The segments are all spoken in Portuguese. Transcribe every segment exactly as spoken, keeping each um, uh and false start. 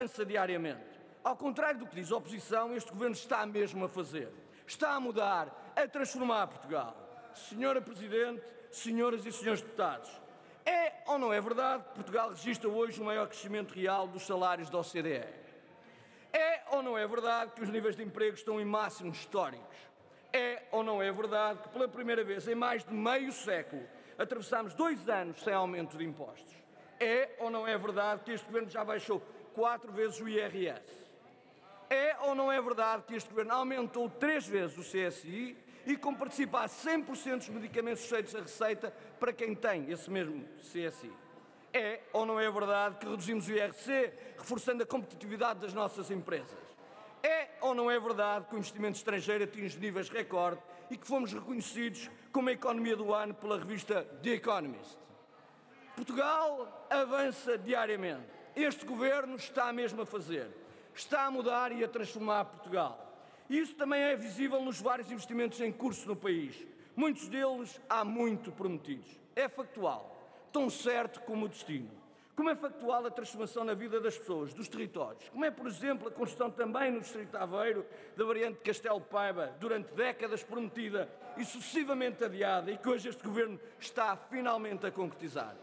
avança diariamente. Ao contrário do que diz a oposição, este governo está mesmo a fazer. Está a mudar, a transformar Portugal. Senhora Presidente, senhoras e senhores deputados, é ou não é verdade que Portugal registra hoje o maior crescimento real dos salários da O C D E? É ou não é verdade que os níveis de emprego estão em máximos históricos? É ou não é verdade que pela primeira vez em mais de meio século atravessamos dois anos sem aumento de impostos? É ou não é verdade que este governo já baixou quatro vezes o I R S? É ou não é verdade que este governo aumentou três vezes o C S I e com participar cem por cento dos medicamentos sujeitos à receita para quem tem esse mesmo C S I? É ou não é verdade que reduzimos o I R C, reforçando a competitividade das nossas empresas? É ou não é verdade que o investimento estrangeiro atinge níveis recorde e que fomos reconhecidos como a economia do ano pela revista The Economist? Portugal avança diariamente. Este governo está mesmo a fazer. Está a mudar e a transformar Portugal. E isso também é visível nos vários investimentos em curso no país. Muitos deles há muito prometidos. É factual. Tão certo como o destino. Como é factual a transformação na vida das pessoas, dos territórios. Como é, por exemplo, a construção também no distrito de Aveiro da variante de Castelo de Paiva, durante décadas prometida e sucessivamente adiada e que hoje este governo está finalmente a concretizar.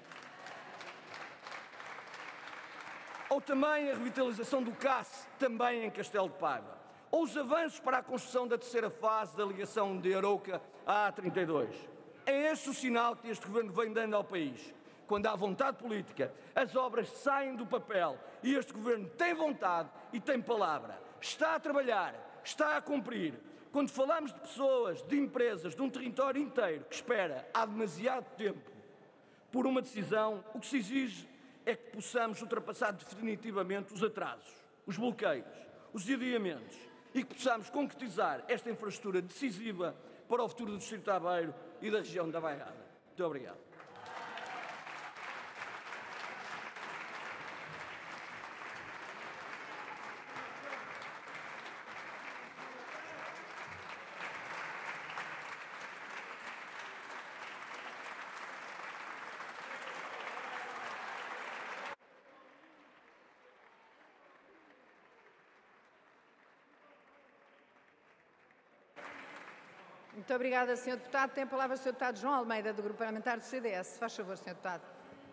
Ou também a revitalização do C A S, também em Castelo de Paiva. Ou os avanços para a construção da terceira fase da ligação de Arouca à A trinta e dois. É esse o sinal que este governo vem dando ao país. Quando há vontade política, as obras saem do papel e este governo tem vontade e tem palavra. Está a trabalhar, está a cumprir. Quando falamos de pessoas, de empresas, de um território inteiro que espera há demasiado tempo por uma decisão, o que se exige é que possamos ultrapassar definitivamente os atrasos, os bloqueios, os adiamentos e que possamos concretizar esta infraestrutura decisiva para o futuro do distrito de Aveiro e da região da Bairrada. Muito obrigado. Muito obrigada, senhor Deputado. Tem a palavra o senhor Deputado João Almeida, do Grupo Parlamentar do C D S. Faz favor, senhor Deputado.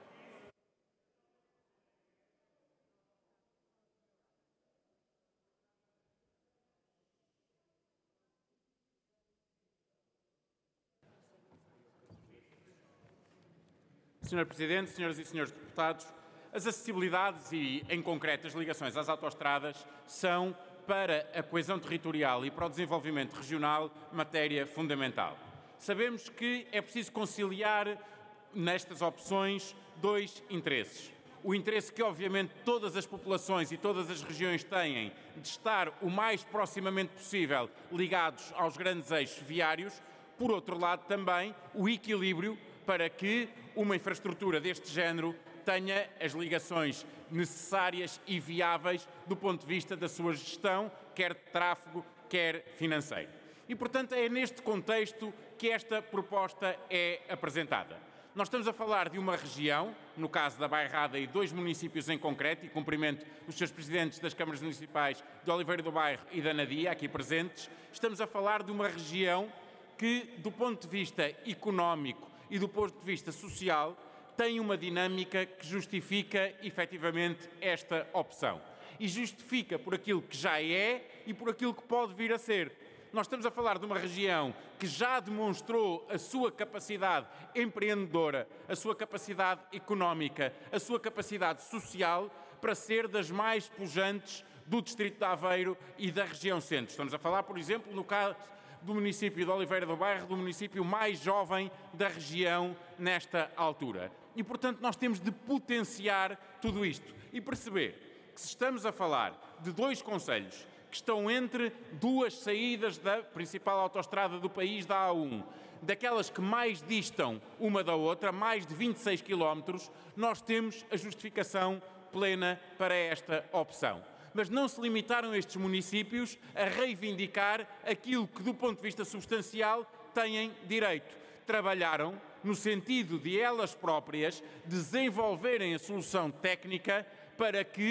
senhor Presidente, senhoras e senhores deputados, as acessibilidades e, em concreto, as ligações às autoestradas são, para a coesão territorial e para o desenvolvimento regional, matéria fundamental. Sabemos que é preciso conciliar nestas opções dois interesses. O interesse que, obviamente, todas as populações e todas as regiões têm de estar o mais proximamente possível ligados aos grandes eixos viários. Por outro lado, também o equilíbrio para que uma infraestrutura deste género tenha as ligações necessárias e viáveis do ponto de vista da sua gestão, quer de tráfego, quer financeiro. E, portanto, é neste contexto que esta proposta é apresentada. Nós estamos a falar de uma região, no caso da Bairrada e dois municípios em concreto, e cumprimento os seus presidentes das câmaras municipais de Oliveira do Bairro e da Anadia, aqui presentes. Estamos a falar de uma região que, do ponto de vista económico e do ponto de vista social, tem uma dinâmica que justifica, efetivamente, esta opção. E justifica por aquilo que já é e por aquilo que pode vir a ser. Nós estamos a falar de uma região que já demonstrou a sua capacidade empreendedora, a sua capacidade económica, a sua capacidade social para ser das mais pujantes do distrito de Aveiro e da região centro. Estamos a falar, por exemplo, no caso do município de Oliveira do Bairro, do município mais jovem da região nesta altura. E, portanto, nós temos de potenciar tudo isto e perceber que se estamos a falar de dois concelhos que estão entre duas saídas da principal autoestrada do país, da A um, daquelas que mais distam uma da outra, mais de vinte e seis quilómetros, nós temos a justificação plena para esta opção. Mas não se limitaram estes municípios a reivindicar aquilo que, do ponto de vista substancial, têm direito. Trabalharam no sentido de elas próprias desenvolverem a solução técnica para que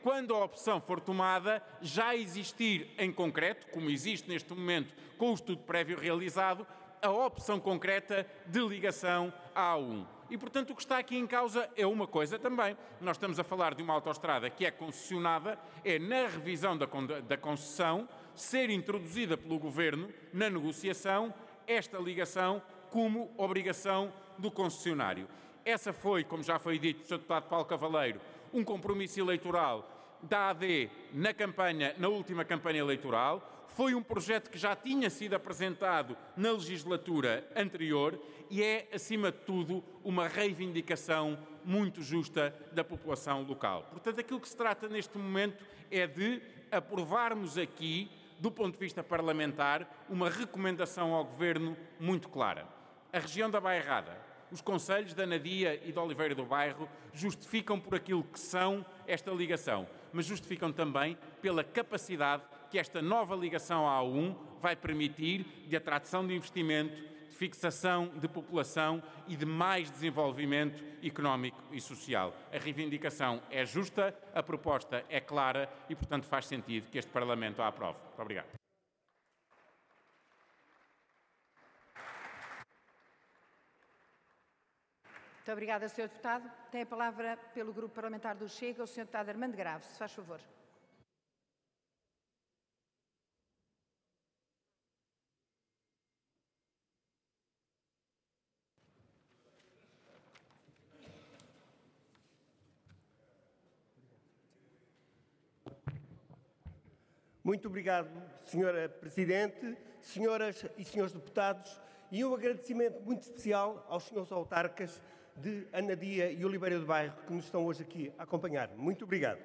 quando a opção for tomada, já existir em concreto, como existe neste momento com o estudo prévio realizado, a opção concreta de ligação à A um. E, portanto, o que está aqui em causa é uma coisa também. Nós estamos a falar de uma autoestrada que é concessionada, é na revisão da, da concessão, ser introduzida pelo Governo, na negociação, esta ligação como obrigação do concessionário. Essa foi, como já foi dito pelo senhor deputado Paulo Cavaleiro, um compromisso eleitoral da A D na campanha, na última campanha eleitoral. Foi um projeto que já tinha sido apresentado na legislatura anterior e é, acima de tudo, uma reivindicação muito justa da população local. Portanto, aquilo que se trata neste momento é de aprovarmos aqui, do ponto de vista parlamentar, uma recomendação ao Governo muito clara. A região da Bairrada, os concelhos da Anadia e de Oliveira do Bairro justificam por aquilo que são esta ligação, mas justificam também pela capacidade que esta nova ligação à A um vai permitir de atração de investimento, de fixação de população e de mais desenvolvimento económico e social. A reivindicação é justa, a proposta é clara e, portanto, faz sentido que este Parlamento a aprove. Muito obrigado. Muito obrigada, senhor Deputado. Tem a palavra pelo Grupo Parlamentar do Chega o senhor Deputado Armando Grave, se faz favor. Muito obrigado, senhora Presidente, senhoras e senhores deputados, e um agradecimento muito especial aos senhores autarcas de Anadia e Oliveira do Bairro que nos estão hoje aqui a acompanhar. Muito obrigado.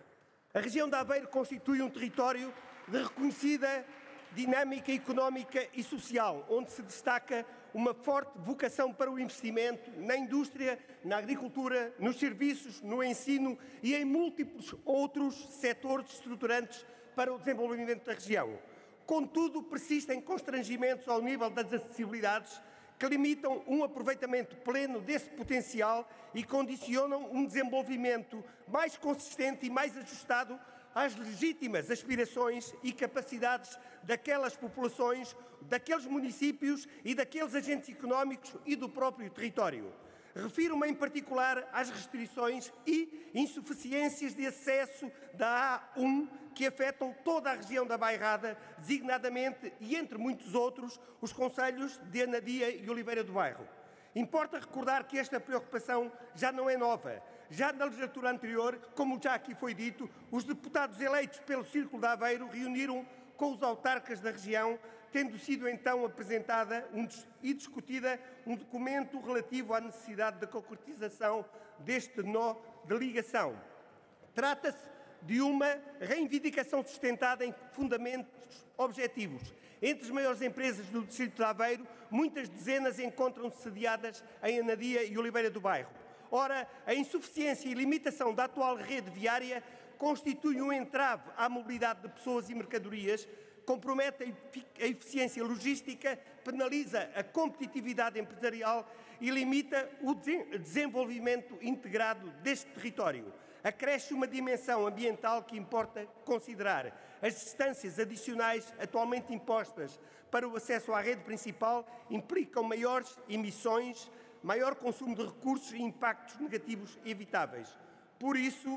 A região de Aveiro constitui um território de reconhecida dinâmica económica e social, onde se destaca uma forte vocação para o investimento na indústria, na agricultura, nos serviços, no ensino e em múltiplos outros setores estruturantes para o desenvolvimento da região. Contudo, persistem constrangimentos ao nível das acessibilidades que limitam um aproveitamento pleno desse potencial e condicionam um desenvolvimento mais consistente e mais ajustado às legítimas aspirações e capacidades daquelas populações, daqueles municípios e daqueles agentes económicos e do próprio território. Refiro-me em particular às restrições e insuficiências de acesso da A um que afetam toda a região da Bairrada, designadamente, e entre muitos outros, os concelhos de Anadia e Oliveira do Bairro. Importa recordar que esta preocupação já não é nova. Já na legislatura anterior, como já aqui foi dito, os deputados eleitos pelo Círculo de Aveiro reuniram com os autarcas da região, tendo sido então apresentada um, e discutida um documento relativo à necessidade da concretização deste nó de ligação. Trata-se de uma reivindicação sustentada em fundamentos objetivos. Entre as maiores empresas do distrito de Aveiro, muitas dezenas encontram-se sediadas em Anadia e Oliveira do Bairro. Ora, a insuficiência e limitação da atual rede viária constitui um entrave à mobilidade de pessoas e mercadorias, compromete a eficiência logística, penaliza a competitividade empresarial e limita o desenvolvimento integrado deste território. Acresce uma dimensão ambiental que importa considerar. As distâncias adicionais atualmente impostas para o acesso à rede principal implicam maiores emissões, maior consumo de recursos e impactos negativos evitáveis. Por isso,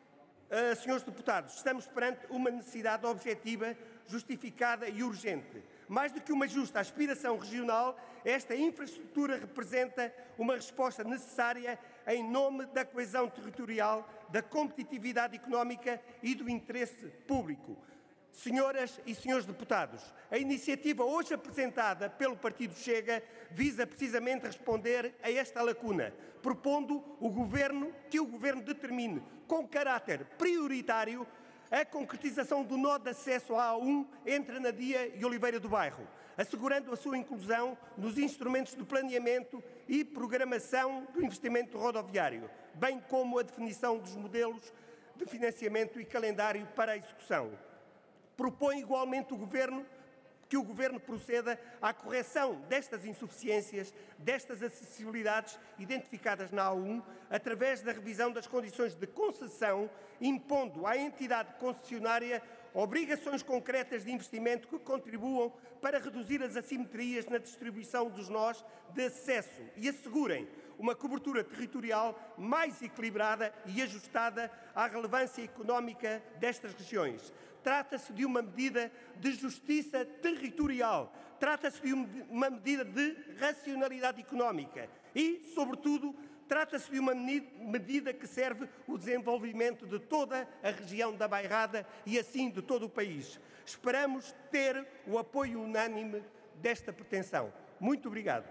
uh, senhores deputados, estamos perante uma necessidade objetiva, justificada e urgente. Mais do que uma justa aspiração regional, esta infraestrutura representa uma resposta necessária em nome da coesão territorial, da competitividade económica e do interesse público. Senhoras e senhores deputados, a iniciativa hoje apresentada pelo Partido Chega visa precisamente responder a esta lacuna, propondo o Governo que o Governo determine com caráter prioritário a concretização do nó de acesso à A um entre Anadia e Oliveira do Bairro, assegurando a sua inclusão nos instrumentos de planeamento e programação do investimento rodoviário, bem como a definição dos modelos de financiamento e calendário para a execução. Propõe igualmente o Governo que o Governo proceda à correção destas insuficiências, destas acessibilidades identificadas na A um, através da revisão das condições de concessão, impondo à entidade concessionária obrigações concretas de investimento que contribuam para reduzir as assimetrias na distribuição dos nós de acesso e assegurem uma cobertura territorial mais equilibrada e ajustada à relevância económica destas regiões. Trata-se de uma medida de justiça territorial, trata-se de uma medida de racionalidade económica e, sobretudo, trata-se de uma medida que serve o desenvolvimento de toda a região da Bairrada e, assim, de todo o país. Esperamos ter o apoio unânime desta pretensão. Muito obrigado.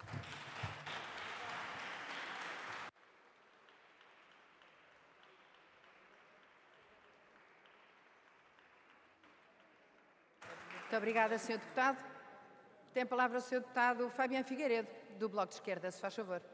Muito obrigada, senhor Deputado. Tem a palavra o senhor Deputado Fabiano Figueiredo, do Bloco de Esquerda, se faz favor.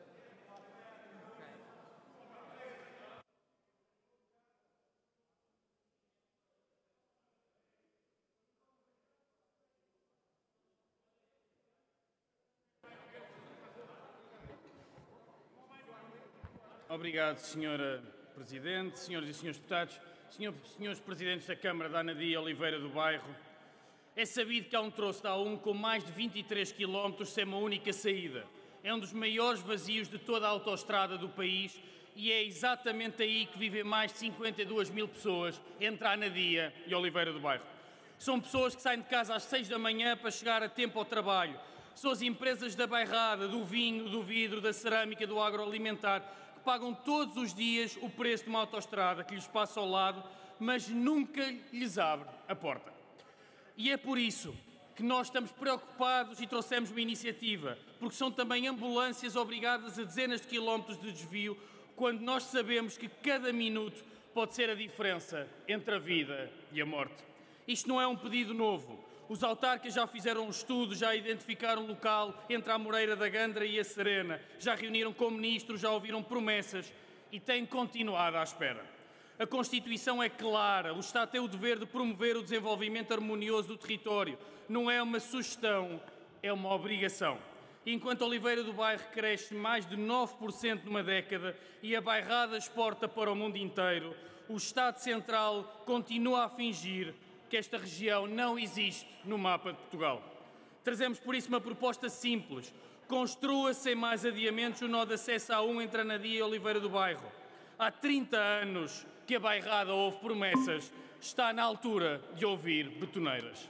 Obrigado, senhora Presidente, senhoras e senhores deputados, senhor, senhores Presidentes da Câmara da Anadia Oliveira do Bairro. É sabido que há um troço da A um com mais de vinte e três quilómetros sem uma única saída. É um dos maiores vazios de toda a autoestrada do país e é exatamente aí que vivem mais de cinquenta e duas mil pessoas entre a Anadia e Oliveira do Bairro. São pessoas que saem de casa às seis da manhã para chegar a tempo ao trabalho. São as empresas da bairrada, do vinho, do vidro, da cerâmica, do agroalimentar, que pagam todos os dias o preço de uma autoestrada que lhes passa ao lado, mas nunca lhes abre a porta. E é por isso que nós estamos preocupados e trouxemos uma iniciativa, porque são também ambulâncias obrigadas a dezenas de quilómetros de desvio, quando nós sabemos que cada minuto pode ser a diferença entre a vida e a morte. Isto não é um pedido novo. Os autarcas já fizeram um estudo, já identificaram um local entre a Moreira da Gandra e a Serena, já reuniram com ministros, já ouviram promessas e têm continuado à espera. A Constituição é clara, o Estado tem o dever de promover o desenvolvimento harmonioso do território. Não é uma sugestão, é uma obrigação. Enquanto Oliveira do Bairro cresce mais de nove por cento numa década e a bairrada exporta para o mundo inteiro, o Estado Central continua a fingir que esta região não existe no mapa de Portugal. Trazemos por isso uma proposta simples. Construa sem mais adiamentos o nó de acesso à A um entre Anadia e Oliveira do Bairro. Há trinta anos que a bairrada ouve promessas. Está na altura de ouvir betoneiras.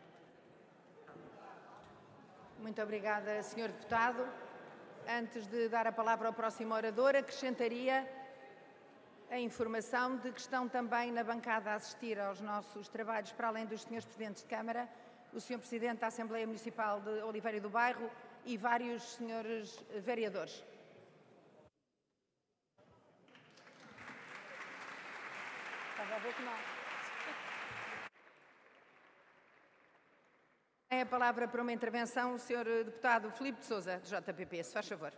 Muito obrigada, senhor Deputado. Antes de dar a palavra ao próximo orador, acrescentaria a informação de que estão também na bancada a assistir aos nossos trabalhos, para além dos senhores Presidentes de Câmara, o senhor Presidente da Assembleia Municipal de Oliveira do Bairro e vários senhores vereadores. Estava a ver que não. Tem a palavra para uma intervenção o senhor Deputado Filipe de Sousa, do J P P, se faz favor.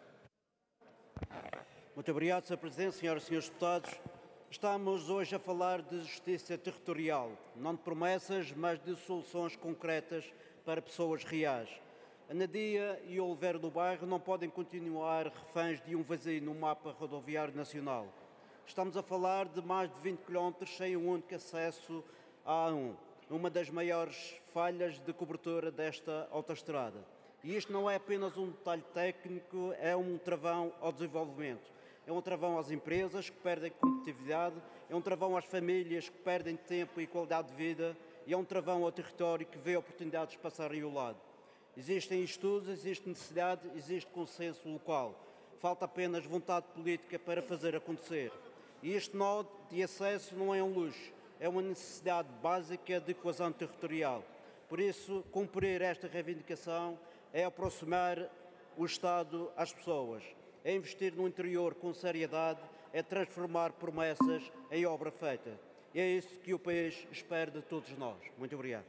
Muito obrigado, senhor Presidente, senhoras e senhores deputados. Estamos hoje a falar de justiça territorial, não de promessas, mas de soluções concretas para pessoas reais. Anadia e Oliveira do Bairro não podem continuar reféns de um vazio no mapa rodoviário nacional. Estamos a falar de mais de vinte quilómetros sem um único acesso à A um, uma das maiores falhas de cobertura desta autoestrada. E isto não é apenas um detalhe técnico, é um travão ao desenvolvimento. É um travão às empresas que perdem competitividade, é um travão às famílias que perdem tempo e qualidade de vida e é um travão ao território que vê oportunidades passarem ao lado. Existem estudos, existe necessidade, existe consenso local. Falta apenas vontade política para fazer acontecer. E este nó de acesso não é um luxo, é uma necessidade básica de coesão territorial. Por isso, cumprir esta reivindicação é aproximar o Estado às pessoas, é investir no interior com seriedade, é transformar promessas em obra feita. E é isso que o país espera de todos nós. Muito obrigado.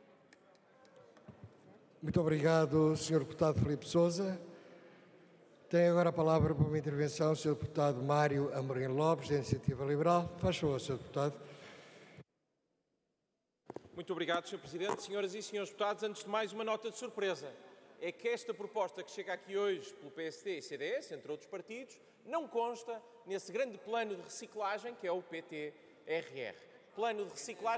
Muito obrigado, senhor Deputado Filipe Sousa. Tem agora a palavra para uma intervenção o senhor Deputado Mário Amorim Lopes, da Iniciativa Liberal. Faz favor, senhor Deputado. Muito obrigado, senhor Presidente. Senhoras e senhores deputados, antes de mais, uma nota de surpresa. É que esta proposta que chega aqui hoje pelo P S D e C D S, entre outros partidos, não consta nesse grande plano de reciclagem que é o P T R R. Plano de reciclagem